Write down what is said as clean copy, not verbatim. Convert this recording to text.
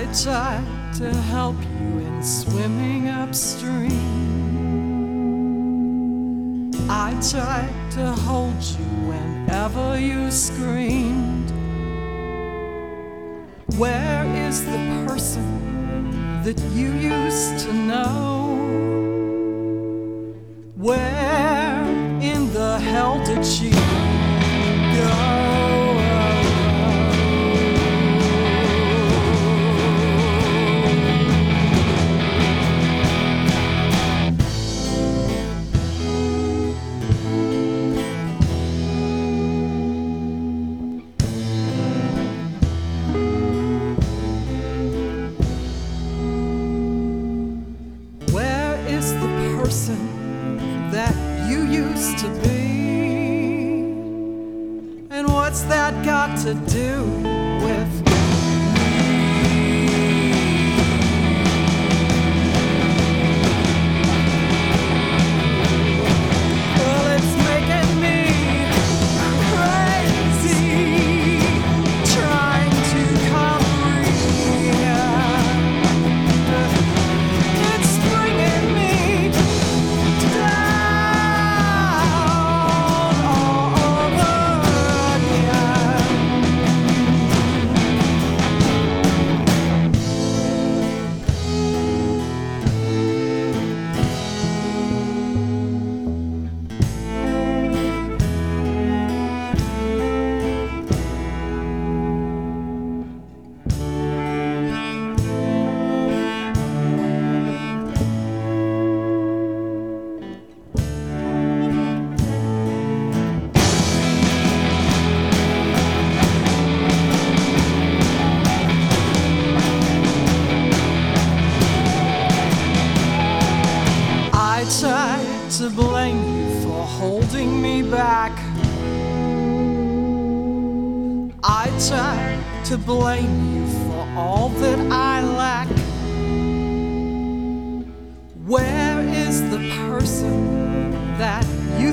tried to help you in swimming upstream. I tried to hold you whenever you screamed. Where is the person that you used to know? Where in the hell did she go? That you used to be, and what's that got to do with me? Well, it's making me crazy, trying to comprehend. It's bringing me to blame you for holding me back. I try to blame you for all that I lack. Where is the person that you